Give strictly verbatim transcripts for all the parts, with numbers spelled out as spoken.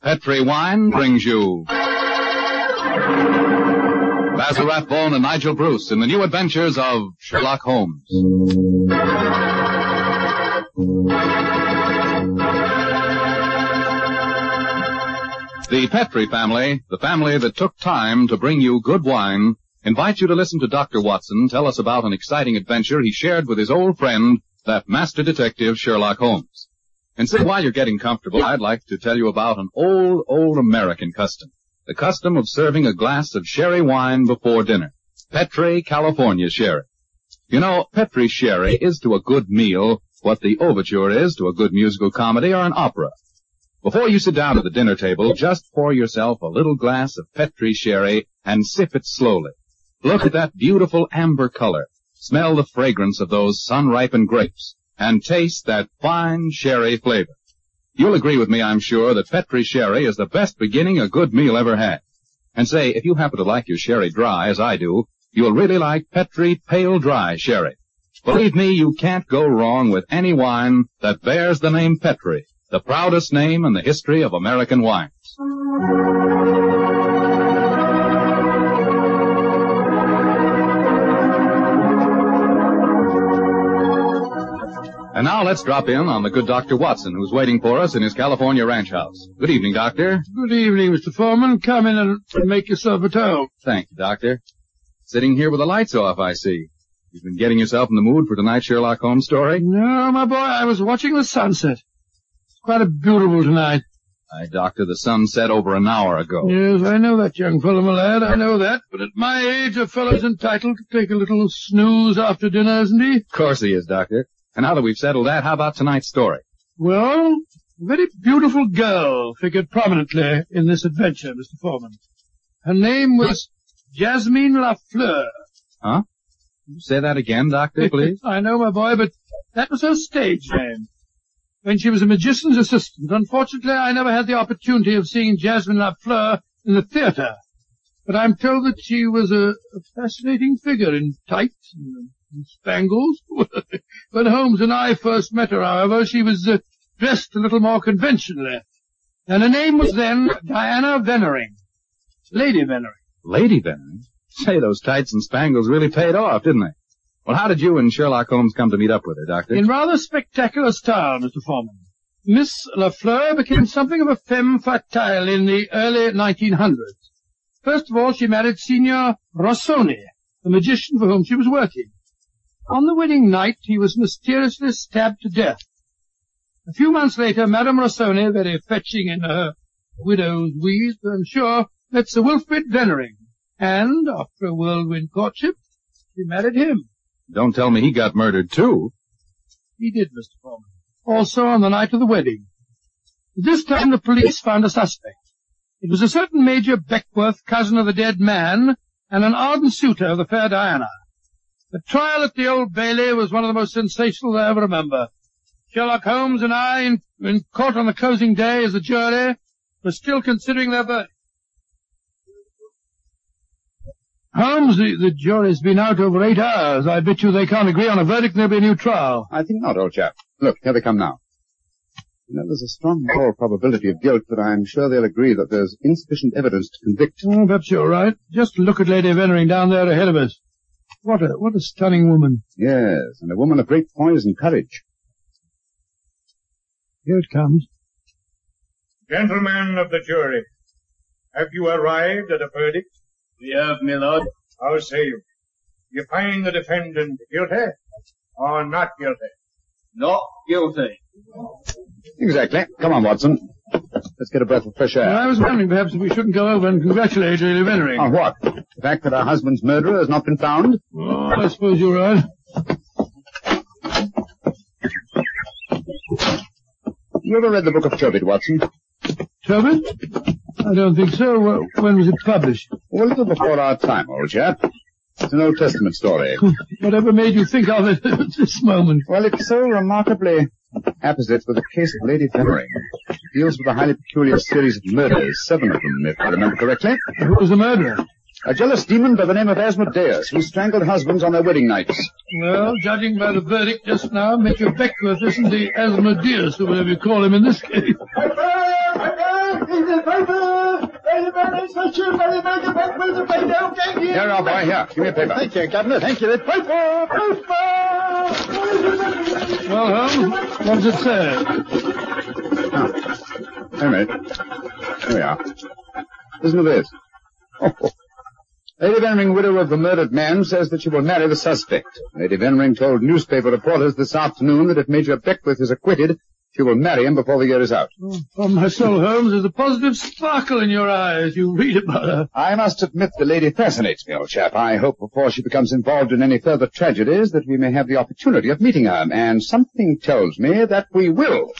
Petri Wine brings you Basil Rathbone and Nigel Bruce in the new adventures of Sherlock Holmes. The Petri family, the family that took time to bring you good wine, invites you to listen to Doctor Watson tell us about an exciting adventure he shared with his old friend, that master detective Sherlock Holmes. And so while you're getting comfortable, I'd like to tell you about an old, old American custom. The custom of serving a glass of sherry wine before dinner. Petri California Sherry. You know, Petri Sherry is to a good meal what the overture is to a good musical comedy or an opera. Before you sit down at the dinner table, just pour yourself a little glass of Petri Sherry and sip it slowly. Look at that beautiful amber color. Smell the fragrance of those sun-ripened grapes. And taste that fine sherry flavor. You'll agree with me, I'm sure, that Petri Sherry is the best beginning a good meal ever had. And say, if you happen to like your sherry dry, as I do, you'll really like Petri Pale Dry Sherry. Believe me, you can't go wrong with any wine that bears the name Petri, the proudest name in the history of American wines. And now let's drop in on the good Doctor Watson, who's waiting for us in his California ranch house. Good evening, Doctor. Good evening, Mister Foreman. Come in and make yourself at home. Thank you, Doctor. Sitting here with the lights off, I see. You've been getting yourself in the mood for tonight's Sherlock Holmes story? No, my boy, I was watching the sunset. It's quite a beautiful tonight. Aye, Doctor, the sun set over an hour ago. Yes, I know that, young fellow, my lad, I know that. But at my age, a fellow's entitled to take a little snooze after dinner, isn't he? Of course he is, Doctor. And now that we've settled that, how about tonight's story? Well, a very beautiful girl figured prominently in this adventure, Mister Foreman. Her name was Jasmine Lafleur. Huh? Say that again, Doctor, please. I know, my boy, but that was her stage name. When she was a magician's assistant, unfortunately, I never had the opportunity of seeing Jasmine Lafleur in the theater. But I'm told that she was a, a fascinating figure in tights and, and spangles. When Holmes and I first met her, however, she was uh, dressed a little more conventionally. And her name was then Diana Vennering. Lady Vennering. Lady Vennering? Say, those tights and spangles really paid off, didn't they? Well, how did you and Sherlock Holmes come to meet up with her, Doctor? In rather spectacular style, Mister Foreman. Miss Lafleur became something of a femme fatale in the early nineteen hundreds. First of all, she married Signor Rossoni, the magician for whom she was working. On the wedding night, he was mysteriously stabbed to death. A few months later, Madame Rossoni, very fetching in her widow's weeds, I'm sure, met Sir Wilfrid Vennering. And, after a whirlwind courtship, she married him. Don't tell me he got murdered, too. He did, Mister Foreman. Also on the night of the wedding. This time the police found a suspect. It was a certain Major Beckworth, cousin of the dead man, and an ardent suitor of the fair Diana. The trial at the Old Bailey was one of the most sensational I ever remember. Sherlock Holmes and I, in, in court on the closing day as a jury, were still considering their verdict. Holmes, the, the jury's been out over eight hours. I bet you they can't agree on a verdict and there'll be a new trial. I think not, old chap. Look, here they come now. You know, there's a strong moral probability of guilt, but I'm sure they'll agree that there's insufficient evidence to convict. Oh, perhaps you're right. Just look at Lady Vennering down there ahead of us. What a, what a stunning woman. Yes, and a woman of great poise and courage. Here it comes. Gentlemen of the jury, have you arrived at a verdict? We have, my lord. How say you? You find the defendant guilty or not guilty? Not guilty. Exactly. Come on, Watson. Let's get a breath of fresh air. Well, I was wondering perhaps if we shouldn't go over and congratulate Lady Vennering. On what? The fact that her husband's murderer has not been found? Oh, I suppose you're right. You ever read the Book of Tobit, Watson? Tobit? I don't think so. When was it published? Well, a little before our time, old chap. It's an Old Testament story. Whatever made you think of it at this moment? Well, it's so remarkably apposite with the case of Lady Vennering. It deals with a highly peculiar series of murders, seven of them, if I remember correctly. Who was the murderer? A jealous demon by the name of Asmodeus, who strangled husbands on their wedding nights. Well, judging by the verdict just now, Major Beckworth isn't the Asmodeus, or whatever you call him in this case. He's a Here, our boy, here. Give me a paper. Thank you, Governor. Thank you. Paper! Paper! Well, Holmes, what does it say? Oh. Wait a minute. Here we are. Listen to this. Oh, oh. Lady Vennering, widow of the murdered man, says that she will marry the suspect. Lady Vennering told newspaper reporters this afternoon that if Major Beckwith is acquitted, she will marry him before the year is out. Oh, on my soul, Holmes, there's a positive sparkle in your eyes. You read about her. I must admit the lady fascinates me, old chap. I hope before she becomes involved in any further tragedies that we may have the opportunity of meeting her, and something tells me that we will.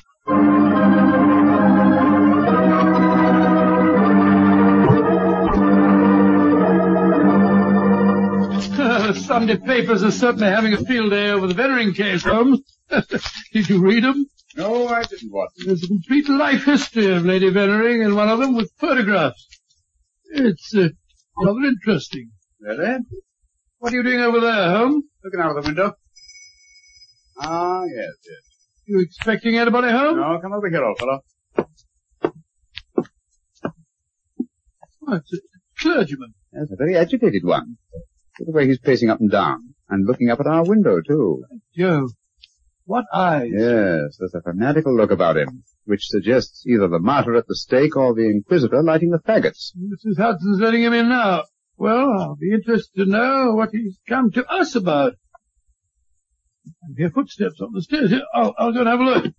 The Sunday papers are certainly having a field day over the Vennering case, Holmes. Did you read them? No, I didn't, Watson. There's a complete life history of Lady Vennering in one of them with photographs. It's uh, rather interesting. Really? What are you doing over there, Holmes? Looking out of the window. Ah, yes, yes. You expecting anybody home? No, come over here, old fellow. Oh, it's a clergyman. Yes, a very agitated one. Look at the way he's pacing up and down, and looking up at our window, too. Joe, what eyes? Yes, there's a fanatical look about him, which suggests either the martyr at the stake or the inquisitor lighting the faggots. Missus Hudson's letting him in now. Well, I'll be interested to know what he's come to us about. I hear footsteps on the stairs here. I'll, I'll go and have a look.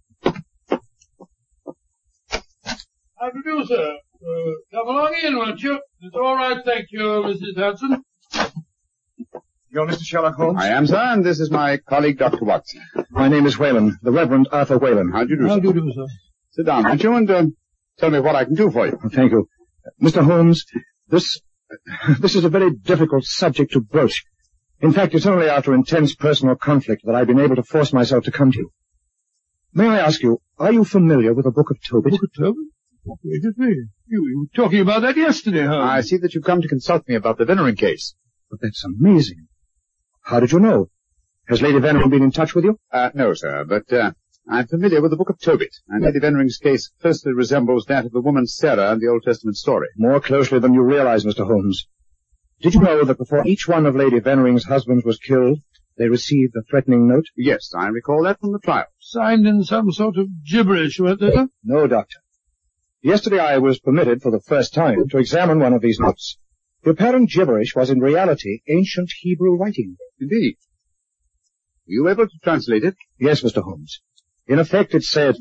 How do you do, sir? Uh, come along in, won't you? It's all right, thank you, Missus Hudson. You're Mister Sherlock Holmes? I am, sir, and this is my colleague, Doctor Watson. My name is Whalen, the Reverend Arthur Whalen. How do you do, How sir? do you do, sir? Sit down, won't you, and uh, tell me what I can do for you. Thank you. Mister Holmes, this, this is a very difficult subject to broach. In fact, it's only after intense personal conflict that I've been able to force myself to come to you. May I ask you, are you familiar with the Book of Tobit? Book of Tobit? Wait a minute. You, you were talking about that yesterday, Holmes. I see that you've come to consult me about the Vennering case. But that's amazing. How did you know? Has Lady Vennering been in touch with you? Uh, no, sir, but uh, I'm familiar with the Book of Tobit, and Lady Vennering's case closely resembles that of the woman Sarah in the Old Testament story. More closely than you realize, Mister Holmes. Did you know that before each one of Lady Vennering's husbands was killed, they received a threatening note? Yes, I recall that from the trial. Signed in some sort of gibberish, weren't they, sir? No, Doctor. Yesterday I was permitted for the first time to examine one of these notes. The apparent gibberish was in reality ancient Hebrew writing. Indeed. Were you able to translate it? Yes, Mister Holmes. In effect, it said,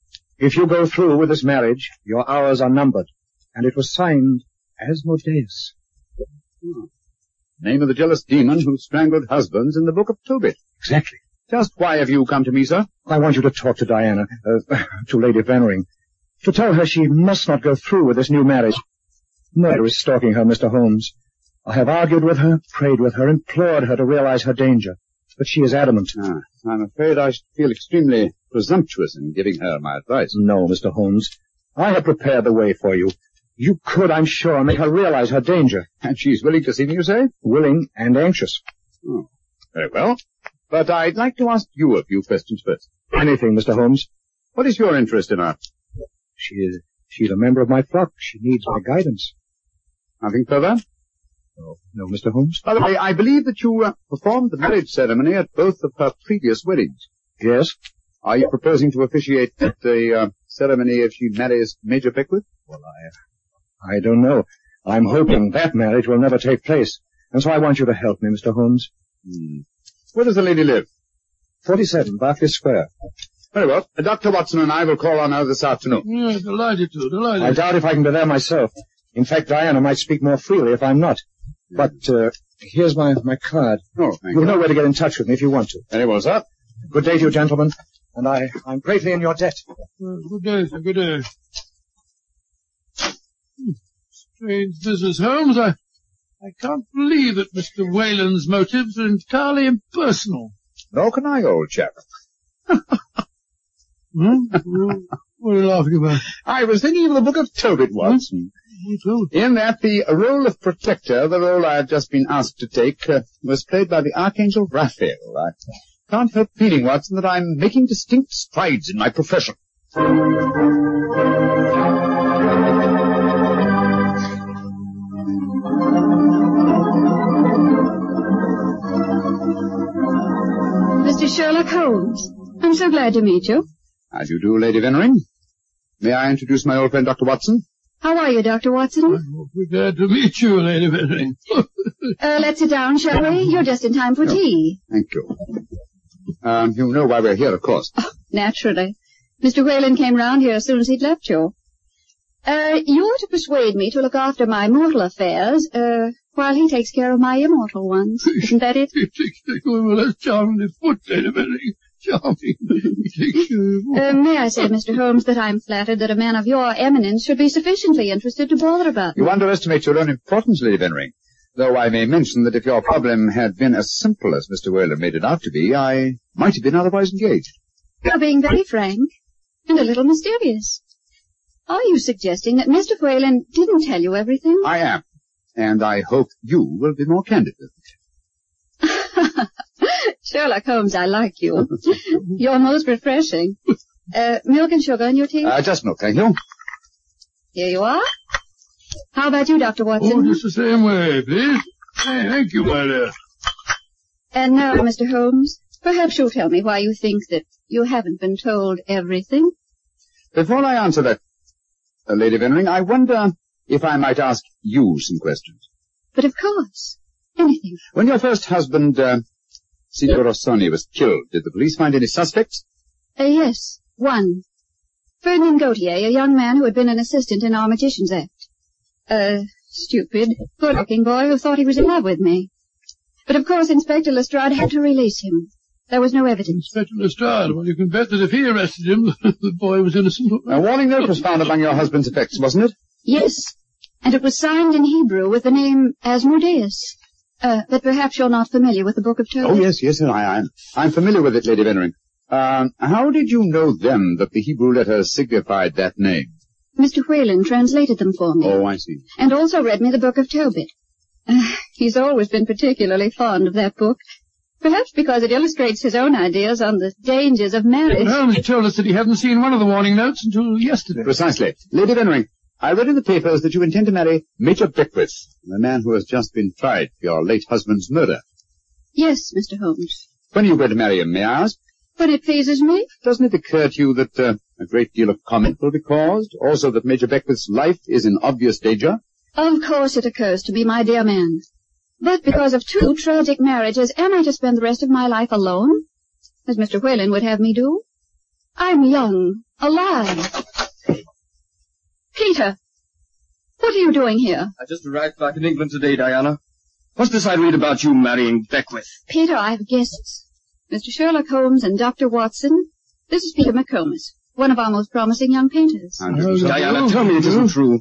if you go through with this marriage, your hours are numbered. And it was signed Asmodeus. Hmm. Name of the jealous demon who strangled husbands in the Book of Tobit. Exactly. Just why have you come to me, sir? I want you to talk to Diana, uh, to Lady Vennering, to tell her she must not go through with this new marriage. Murder is stalking her, Mister Holmes. I have argued with her, prayed with her, implored her to realize her danger. But she is adamant. Ah, I'm afraid I should feel extremely presumptuous in giving her my advice. No, Mister Holmes. I have prepared the way for you. You could, I'm sure, make her realize her danger. And she's willing to see me, you say? Willing and anxious. Oh, very well. But I'd like to ask you a few questions first. Anything, Mister Holmes. What is your interest in her? She is, she's a member of my flock. She needs my guidance. Nothing further? No, no, Mister Holmes. By the way, I believe that you uh, performed the marriage ceremony at both of her previous weddings. Yes. Are you proposing to officiate at the uh, ceremony if she marries Major Beckwith? Well, I, I don't know. I'm hoping that marriage will never take place. And so I want you to help me, Mister Holmes. Hmm. Where does the lady live? forty-seven, Berkeley Square. Very well. Uh, Doctor Watson and I will call on her this afternoon. Yeah, delighted to, delighted. I doubt if I can be there myself. In fact, Diana might speak more freely if I'm not. But, uh, here's my, my card. Oh, thank You'll you. know where to get in touch with me if you want to. Very well, sir. Good day to you, gentlemen. And I, I'm greatly in your debt. Well, good day, sir, good day. Hmm. Strange business, Holmes. I, I can't believe that Mister Whalen's motives are entirely impersonal. Nor can I, old chap. Hmm? What are you laughing about? I was thinking of the Book of Tobit, Watson. In that, the role of protector, the role I have just been asked to take, uh, was played by the Archangel Raphael. I can't help feeling, Watson, that I'm making distinct strides in my profession. Holmes. I'm so glad to meet you. How do you do, Lady Vennering? May I introduce my old friend, Doctor Watson? How are you, Doctor Watson? I'm awfully glad to meet you, Lady Vennering. uh, let's sit down, shall we? You're just in time for No. tea. Thank you. Um, you know why we're here, of course. Oh, naturally. Mister Whalen came round here as soon as he'd left you. Uh, you're to persuade me to look after my mortal affairs, uh, while he takes care of my immortal ones. Isn't that it? He takes care of well, that's charmingly put, Lady Vennering. Charming. He takes care of Uh, may I say, Mister Holmes, that I'm flattered that a man of your eminence should be sufficiently interested to bother about me. You underestimate your own importance, Lady Vennering. Though I may mention that if your problem had been as simple as Mister Whalen made it out to be, I might have been otherwise engaged. You're being very frank and a little mysterious. Are you suggesting that Mister Whalen didn't tell you everything? I am. And I hope you will be more candid with me. Sherlock Holmes, I like you. You're most refreshing. Uh, milk and sugar in your tea? Uh, just milk, thank you. Here you are. How about you, Doctor Watson? Oh, just the same way, please. Hey, thank you, my dear. And now, Mister Holmes, perhaps you'll tell me why you think that you haven't been told everything. Before I answer that, uh, Lady Vennering, I wonder if I might ask you some questions. But of course, anything. When your first husband, uh, Signor Rossoni, was killed, did the police find any suspects? Uh, yes, one. Ferdinand Gautier, a young man who had been an assistant in our Magician's Act. A stupid, good-looking boy who thought he was in love with me. But of course Inspector Lestrade had to release him. There was no evidence. Inspector Lestrade, well, you can bet that if he arrested him, the boy was innocent. A warning note was found among your husband's effects, wasn't it? Yes, and it was signed in Hebrew with the name Asmodeus. Uh, but perhaps you're not familiar with the Book of Tobit. Oh, yes, yes, I am. I'm familiar with it, Lady Vennering. Um, how did you know then that the Hebrew letters signified that name? Mister Whalen translated them for me. Oh, I see. And also read me the Book of Tobit. Uh, he's always been particularly fond of that book. Perhaps because it illustrates his own ideas on the dangers of marriage. But Holmes told us that he hadn't seen one of the warning notes until yesterday. Precisely. Lady Vennering, I read in the papers that you intend to marry Major Beckwith, the man who has just been tried for your late husband's murder. Yes, Mister Holmes. When are you going to marry him, may I ask? When it pleases me. Doesn't it occur to you that uh, a great deal of comment will be caused? Also that Major Beckwith's life is in obvious danger? Of course it occurs to me, my dear man. But because of two tragic marriages, am I to spend the rest of my life alone? As Mister Whalen would have me do? I'm young, alive. Peter, what are you doing here? I just arrived back in England today, Diana. What's this I read about you marrying Beckwith? Peter, I have guests. Mister Sherlock Holmes and Doctor Watson. This is Peter McComas, one of our most promising young painters. Diana, tell me it isn't true.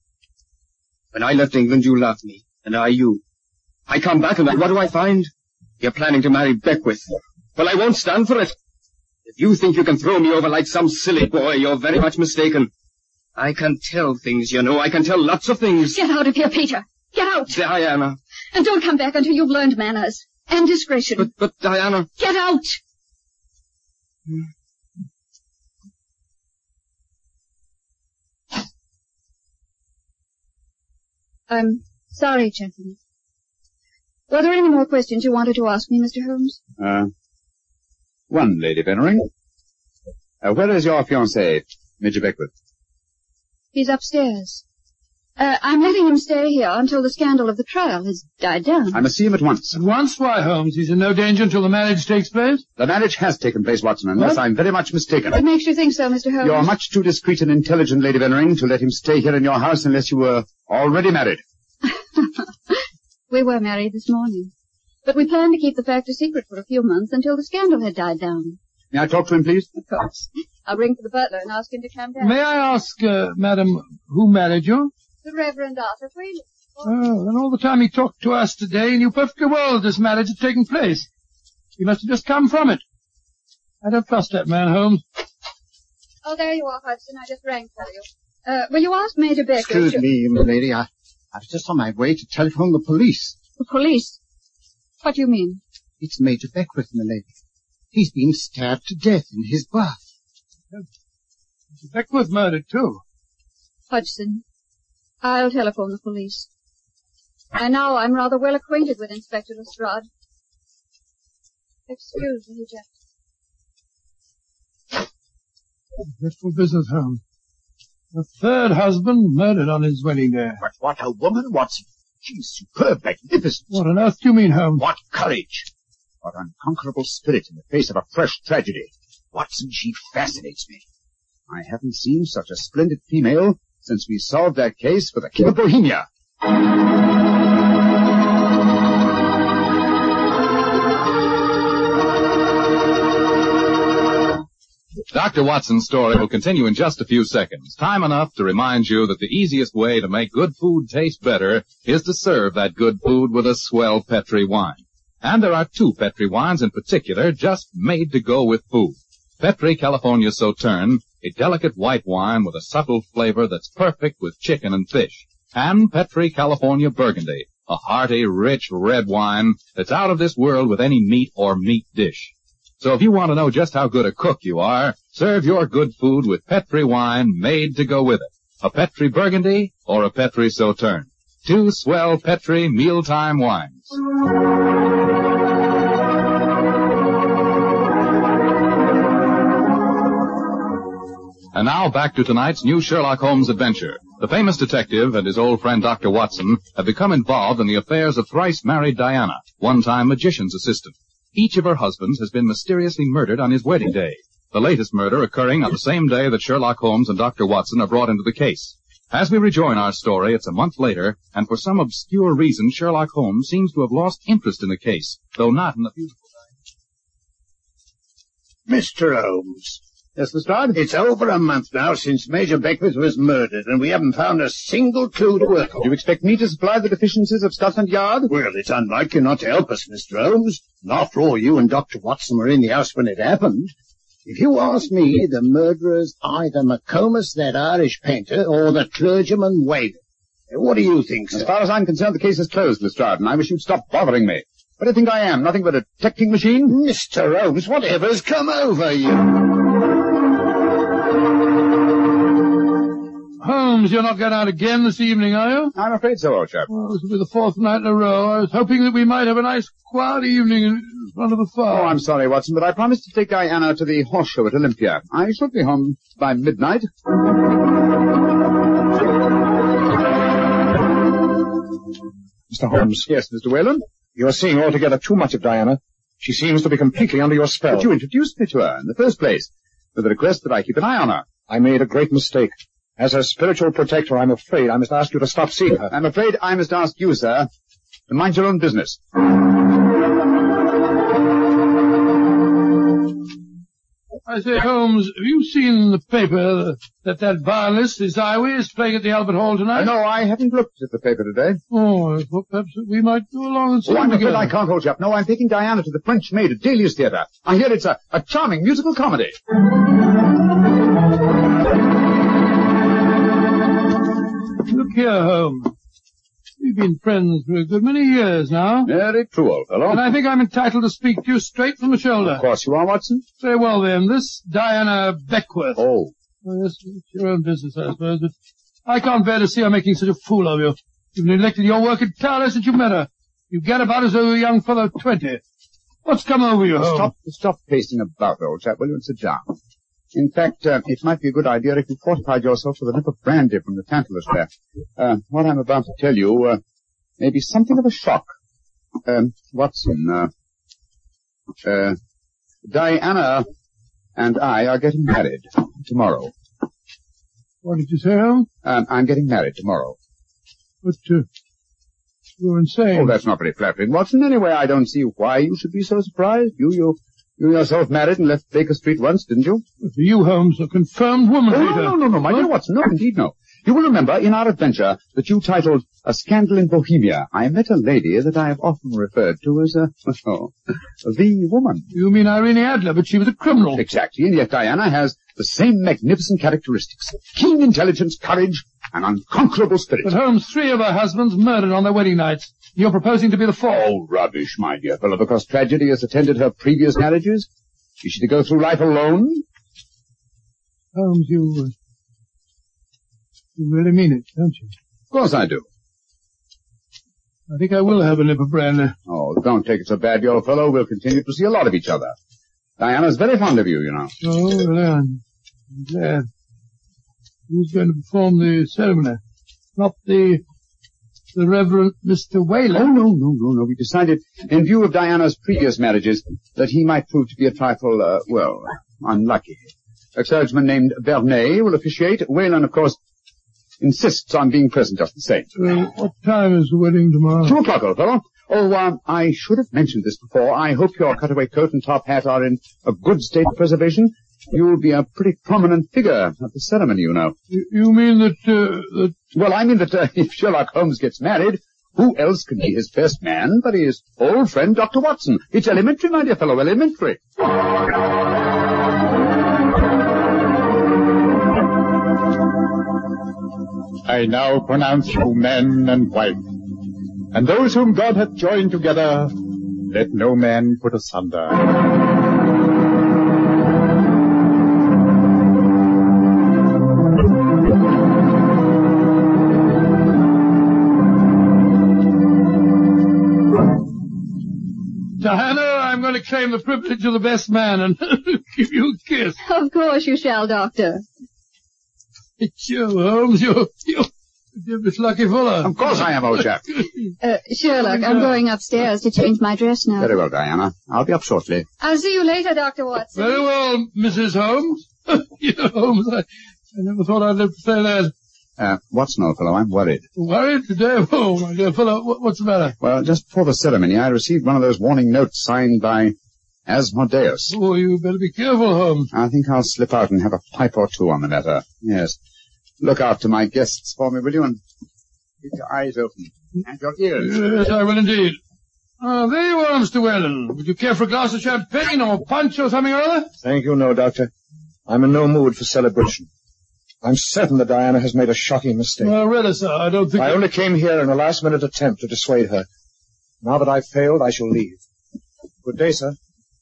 When I left England, you loved me, and I you. I come back, and what do I find? You're planning to marry Beckwith. Well, I won't stand for it. If you think you can throw me over like some silly boy, you're very much mistaken. I can tell things, you know. I can tell lots of things. Get out of here, Peter. Get out. Diana. And don't come back until you've learned manners and discretion. But, but, Diana. Get out. I'm sorry, gentlemen. Were there any more questions you wanted to ask me, Mister Holmes? Uh, one, Lady Vennering. Uh, where is your fiancé, Major Beckwith? He's upstairs. Uh, I'm letting him stay here until the scandal of the trial has died down. I must see him at once. At once? Why, Holmes? He's in no danger until the marriage takes place? The marriage has taken place, Watson, unless What? I'm very much mistaken. What makes you think so, Mister Holmes? You're much too discreet and intelligent, Lady Vennering, to let him stay here in your house unless you were already married. We were married this morning. But we planned to keep the fact a secret for a few months until the scandal had died down. May I talk to him, please? Of course. I'll ring for the butler and ask him to come down. May I ask, uh, madam, who married you? The Reverend Arthur Whalen. Oh, and all the time he talked to us today, he knew perfectly well that this marriage had taken place. He must have just come from it. I don't trust that man, Holmes. Oh, there you are, Hudson. I just rang for you. Uh, will you ask Major Beckwith? Excuse me, milady. I, I was just on my way to telephone the police. The police? What do you mean? It's Major Beckwith, milady. He's been stabbed to death in his bath. Beckwith murdered, too. Hodgson, I'll telephone the police. And now I'm rather well acquainted with Inspector Lestrade. Excuse me, Jack. Dreadful business, Holmes. The third husband murdered on his wedding day. But what a woman, Watson. She's superb, magnificent. What on earth do you mean, Holmes? What courage. What unconquerable spirit in the face of a fresh tragedy. Watson, she fascinates me. I haven't seen such a splendid female since we solved that case for the King of Bohemia. Doctor Watson's story will continue in just a few seconds. Time enough to remind you that the easiest way to make good food taste better is to serve that good food with a swell Petri wine. And there are two Petri wines in particular just made to go with food. Petri California Sauterne, a delicate white wine with a subtle flavor that's perfect with chicken and fish. And Petri California Burgundy, a hearty, rich red wine that's out of this world with any meat or meat dish. So if you want to know just how good a cook you are, serve your good food with Petri wine made to go with it. A Petri Burgundy or a Petri Sauterne. Two swell Petri mealtime wines. And now back to tonight's new Sherlock Holmes adventure. The famous detective and his old friend Doctor Watson have become involved in the affairs of thrice-married Diana, one-time magician's assistant. Each of her husbands has been mysteriously murdered on his wedding day, the latest murder occurring on the same day that Sherlock Holmes and Doctor Watson are brought into the case. As we rejoin our story, it's a month later, and for some obscure reason, Sherlock Holmes seems to have lost interest in the case, though not in the beautiful day. Mister Holmes. Yes, Lestrade? It's over a month now since Major Beckwith was murdered, and we haven't found a single clue to work on. Do you expect me to supply the deficiencies of Scotland Yard? Well, it's unlike you not to help us, Mister Holmes. And after all, you and Doctor Watson were in the house when it happened. If you ask me, the murderer's either McComas, that Irish painter, or the clergyman Wagan. What do you think, sir? As far as I'm concerned, the case is closed, Lestrade, and I wish you'd stop bothering me. What do you think I am? Nothing but a detecting machine? Mister Holmes, whatever's come over you? Holmes, you're not going out again this evening, are you? I'm afraid so, old chap. Well, this will be the fourth night in a row. I was hoping that we might have a nice, quiet evening in front of the fire. Oh, I'm sorry, Watson, but I promised to take Diana to the horse show at Olympia. I should be home by midnight. Mister Holmes. Yes, Mister Whalen? You are seeing altogether too much of Diana. She seems to be completely under your spell. But you introduced me to her in the first place, with the request that I keep an eye on her. I made a great mistake. As her spiritual protector, I'm afraid I must ask you to stop seeing her. I'm afraid I must ask you, sir, to mind your own business. I say, Holmes, have you seen in the paper that that violinist, Ziwi, is playing at the Albert Hall tonight? Uh, no, I haven't looked at the paper today. Oh, I thought perhaps that we might go along and see Oh, him I'm afraid together. I can't hold you up. No, I'm taking Diana to the French Maid at Delius Theatre. I hear it's a, a charming musical comedy. Look here, Holmes. We've been friends for a good many years now. Very true, old fellow. And I think I'm entitled to speak to you straight from the shoulder. Of course you are, Watson. Very well, then. This Diana Beckwith. Oh. Well, yes, it's your own business, I suppose, but I can't bear to see her making such a fool of you. You've neglected your work entirely since you met her. You get about as though you're a young fellow of twenty. What's come over you, Holmes? Stop, stop pacing about, old chap, will you, and sit down. In fact, uh, it might be a good idea if you fortified yourself with a nip of brandy from the Tantalus there. Uh, what I'm about to tell you, uh, may be something of a shock. Um, Watson, uh, uh, Diana and I are getting married tomorrow. What did you say, Holmes? Um, I'm getting married tomorrow. But, uh, you're insane. Oh, that's not very flattering, Watson. Anyway, I don't see why you should be so surprised. You, you, you yourself married and left Baker Street once, didn't you? But you, Holmes, a confirmed woman Oh, hater. no, no, no, no, my dear Watson. No, indeed, no. You will remember in our adventure that you titled A Scandal in Bohemia, I met a lady that I have often referred to as a, oh, the woman. You mean Irene Adler, but she was a criminal. Exactly, and yet Diana has the same magnificent characteristics. Keen intelligence, courage, and unconquerable spirit. But Holmes, three of her husbands murdered on their wedding nights. You're proposing to be the fourth. Oh, rubbish, my dear fellow, because tragedy has attended her previous marriages. Is she to go through life alone? Holmes, you, uh, you really mean it, don't you? Of course I do. I think I will have a nip of brandy. Oh, don't take it so bad, you old fellow. We'll continue to see a lot of each other. Diana's very fond of you, you know. Oh, really? I'm I'm glad. Who's going to perform the ceremony? Not the the Reverend Mister Wayland? Oh, no, no, no, no. We decided, in view of Diana's previous marriages, that he might prove to be a trifle, uh, well, unlucky. A clergyman named Vernet will officiate. Wayland, of course, insists on being present just the same. Uh, what time is the wedding tomorrow? Two o'clock, old fellow. Oh, um, I should have mentioned this before. I hope your cutaway coat and top hat are in a good state of preservation. You'll be a pretty prominent figure at the ceremony, you know. You, you mean that, uh, that... Well, I mean that uh, if Sherlock Holmes gets married, who else can be his best man but his old friend Doctor Watson? It's elementary, my dear fellow, elementary. I now pronounce you man and wife, and those whom God hath joined together, let no man put asunder. Diana, I'm going to claim the privilege of the best man and give you a kiss. Of course you shall, Doctor. It's you, Holmes. You're, you're, you're Miss Lucky Fuller. Of course I am, old chap. Uh, Sherlock, I'm going upstairs to change my dress now. Very well, Diana. I'll be up shortly. I'll see you later, Doctor Watson. Very well, Missus Holmes. You know, Holmes, I, I never thought I'd live to say that. Uh, Watson, old fellow, I'm worried. Worried today? Oh, my dear fellow, what, what's the matter? Well, just before the ceremony, I received one of those warning notes signed by Asmodeus. Oh, you better be careful, Holmes. I think I'll slip out and have a pipe or two on the matter. Yes. Look after my guests for me, will you? And keep your eyes open. And your ears. Yes, I will indeed. Ah, there you are, Mister Whalen. Would you care for a glass of champagne or punch or something or other? Thank you, no, Doctor. I'm in no mood for celebration. I'm certain that Diana has made a shocking mistake. Well, really, sir, I don't think... I only came here in a last-minute attempt to dissuade her. Now that I've failed, I shall leave. Good day, sir.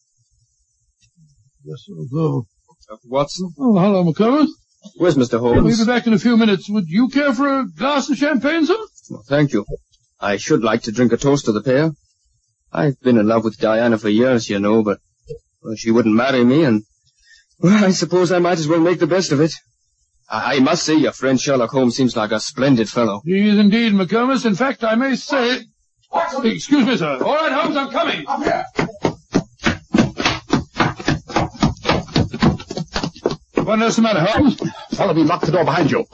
Yes, sir. Oh, Doctor Watson? oh hello, McComas. Where's Mister Holmes? We'll be back in a few minutes. Would you care for a glass of champagne, sir? Well, thank you. I should like to drink a toast to the pair. I've been in love with Diana for years, you know, but well, she wouldn't marry me, and well, I suppose I might as well make the best of it. I, I must say your friend Sherlock Holmes seems like a splendid fellow. He is indeed, McComas. In fact, I may say... Excuse me, sir. All right, Holmes, I'm coming. Up here. What is the matter, Holmes? Follow me, lock the door behind you.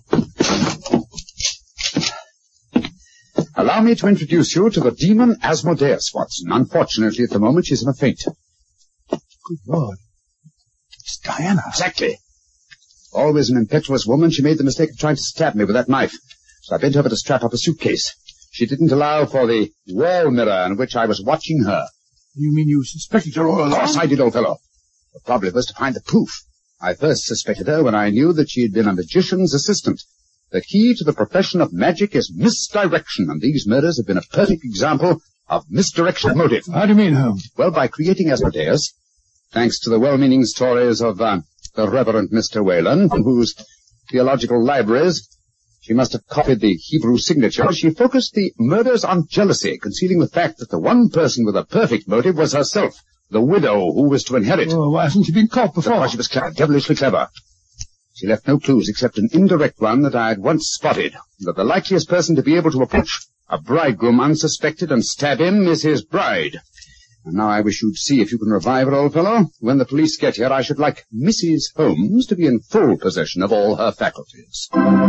Allow me to introduce you to the demon Asmodeus, Watson. Unfortunately, at the moment, she's in a faint. Good Lord. It's Diana. Exactly. Always an impetuous woman, she made the mistake of trying to stab me with that knife. So I bent over to strap up a suitcase. She didn't allow for the wall mirror in which I was watching her. You mean you suspected her all along? Of course I did, old fellow. The problem was to find the proof. I first suspected her when I knew that she had been a magician's assistant. The key to the profession of magic is misdirection, and these murders have been a perfect example of misdirection of motive. How do you mean, Holmes? Well, by creating Asmodeus, thanks to the well-meaning stories of uh, the Reverend Mister Whalen, from whose theological libraries she must have copied the Hebrew signature, she focused the murders on jealousy, concealing the fact that the one person with a perfect motive was herself, the widow who was to inherit. Oh, why hasn't she been caught before? Because she was clever, devilishly clever. She left no clues except an indirect one that I had once spotted, that the likeliest person to be able to approach a bridegroom unsuspected and stab him is his bride. And now I wish you'd see if you can revive her, old fellow. When the police get here, I should like Missus Holmes to be in full possession of all her faculties.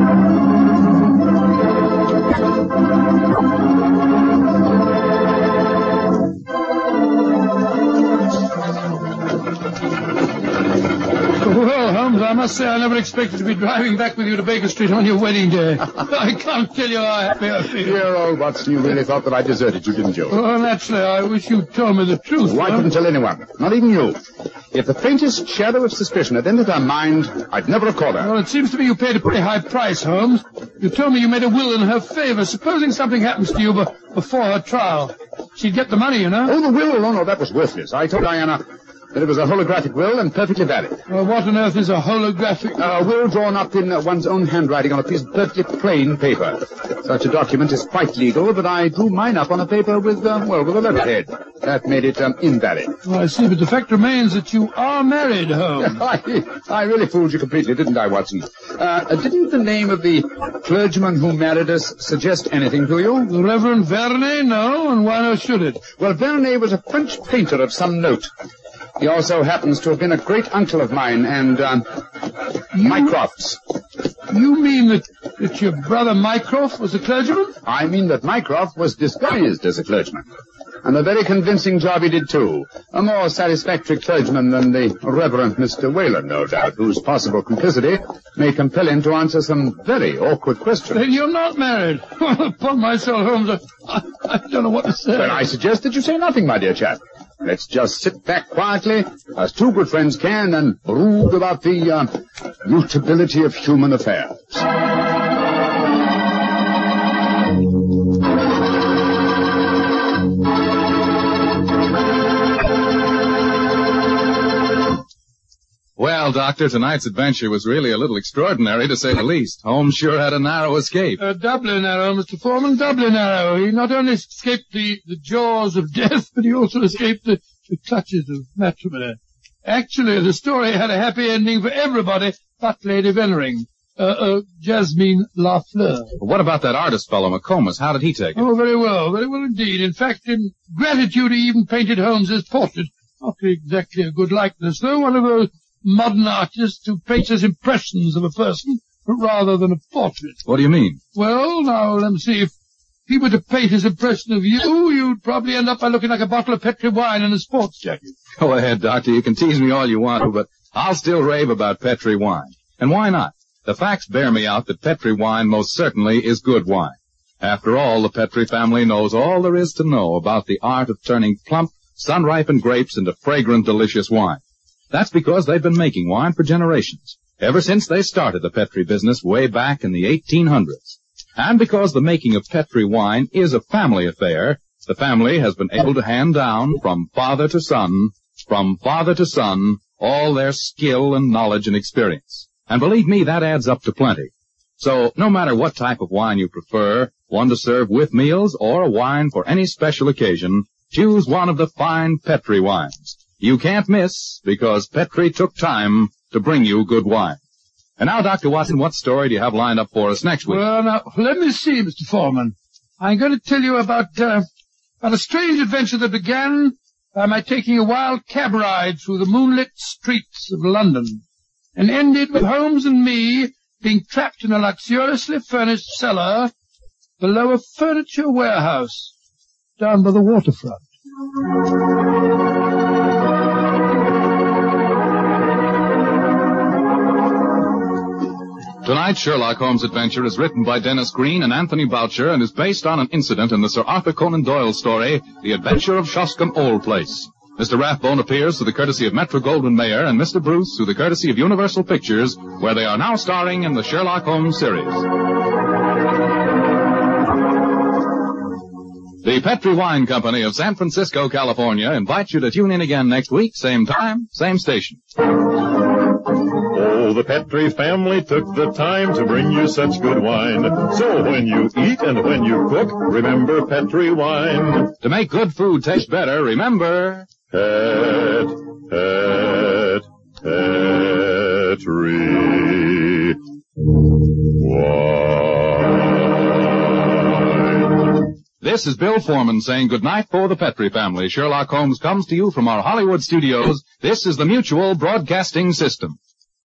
Well, Holmes, I must say I never expected to be driving back with you to Baker Street on your wedding day. I can't tell you how happy I feel. Dear old Watson, you really thought that I deserted you, didn't you? Well, naturally, I wish you'd told me the truth. Well, I couldn't tell anyone, not even you. If the faintest shadow of suspicion had entered her mind, I'd never have called her. Well, it seems to me you paid a pretty high price, Holmes. You told me you made a will in her favor. Supposing something happens to you be- before her trial, she'd get the money, you know. Oh, the will? Oh, no, that was worthless. I told Diana, that it was a holographic will and perfectly valid. Uh, what on earth is a holographic... A will drawn up in uh, one's own handwriting on a piece of perfectly plain paper. Such a document is quite legal, but I drew mine up on a paper with, uh, well, with a letterhead. That made it um, invalid. Oh, I see, but the fact remains that you are married, Holmes. I, I really fooled you completely, didn't I, Watson? Uh, didn't the name of the clergyman who married us suggest anything to you? The Reverend Vernet? No, and why not should it? Well, Vernet was a French painter of some note. He also happens to have been a great uncle of mine and, um, you, Mycroft's. You mean that, that your brother Mycroft was a clergyman? I mean that Mycroft was disguised as a clergyman. And a very convincing job he did, too. A more satisfactory clergyman than the Reverend Mister Whalen, no doubt, whose possible complicity may compel him to answer some very awkward questions. Then you're not married. Upon my soul, Holmes, I, I don't know what to say. Well, I suggest that you say nothing, my dear chap. Let's just sit back quietly, as two good friends can, and brood about the uh, mutability of human affairs. Well, Doctor, tonight's adventure was really a little extraordinary, to say the least. Holmes sure had a narrow escape. Uh, doubly narrow, Mister Foreman, doubly narrow. He not only escaped the, the jaws of death, but he also escaped the, the clutches of matrimony. Actually, the story had a happy ending for everybody but Lady Vennering. Uh, uh, Jasmine Lafleur. Well, what about that artist fellow, McComas? How did he take it? Oh, very well, very well indeed. In fact, in gratitude, he even painted Holmes's portrait. Not exactly a good likeness, though. One of those modern artists who paints as impressions of a person rather than a portrait. What do you mean? Well, now, let me see. If he were to paint his impression of you, you'd probably end up by looking like a bottle of Petri wine in a sports jacket. Go ahead, Doctor. You can tease me all you want to, but I'll still rave about Petri wine. And why not? The facts bear me out that Petri wine most certainly is good wine. After all, the Petri family knows all there is to know about the art of turning plump, sun-ripened grapes into fragrant, delicious wine. That's because they've been making wine for generations, ever since they started the Petri business way back in the eighteen hundreds. And because the making of Petri wine is a family affair, the family has been able to hand down from father to son, from father to son, all their skill and knowledge and experience. And believe me, that adds up to plenty. So no matter what type of wine you prefer, one to serve with meals or a wine for any special occasion, choose one of the fine Petri wines. You can't miss, because Petri took time to bring you good wine. And now, Doctor Watson, what story do you have lined up for us next week? Well, now, let me see, Mister Foreman. I'm going to tell you about, uh, about a strange adventure that began by my taking a wild cab ride through the moonlit streets of London, and ended with Holmes and me being trapped in a luxuriously furnished cellar below a furniture warehouse down by the waterfront. Tonight's Sherlock Holmes adventure is written by Dennis Green and Anthony Boucher and is based on an incident in the Sir Arthur Conan Doyle story, The Adventure of Shoscombe Old Place. Mister Rathbone appears through the courtesy of Metro-Goldwyn-Mayer and Mister Bruce through the courtesy of Universal Pictures, where they are now starring in the Sherlock Holmes series. The Petri Wine Company of San Francisco, California, invites you to tune in again next week, same time, same station. Oh, the Petri family took the time to bring you such good wine. So when you eat and when you cook, remember Petri wine. To make good food taste better, remember... Pet, Pet, Petri wine. This is Bill Foreman saying goodnight for the Petri family. Sherlock Holmes comes to you from our Hollywood studios. This is the Mutual Broadcasting System.